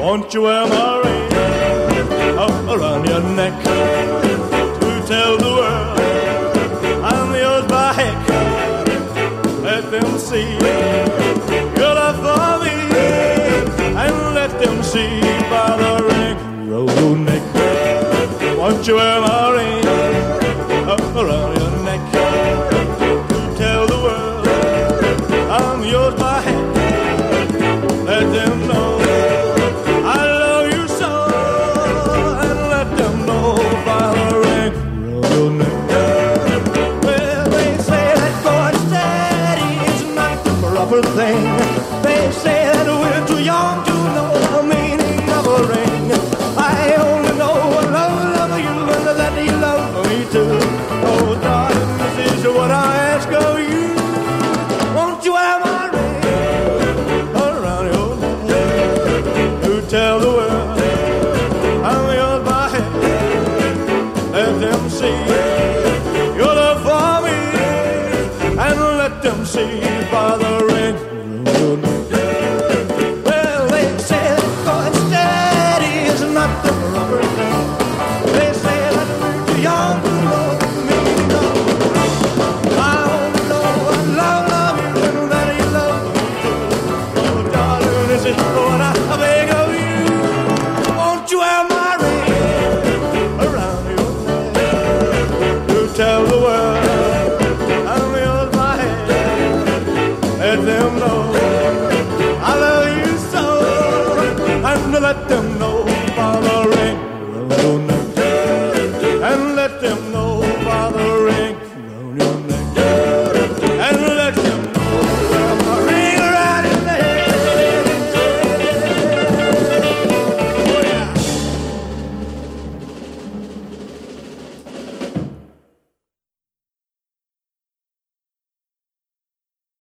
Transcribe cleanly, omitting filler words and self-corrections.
Won't you wear my ring around your neck to tell the world I'm yours by heck? Let them see your love for me, and let them see by the ring around your neck. Won't you wear my ring around your neck to tell the world I'm yours by heck? Let them know I love you so, and let them know by the ring around your neck. Well, they say that going steady is not the proper thing. They say that we're too young to know the meaning of a ring. I only know I love you, and that you love me too. Oh, darling, this is what I ask of you. Won't you have my ring around your neck to tell the world I'm yours by heck? Let them see your love for me, and let them see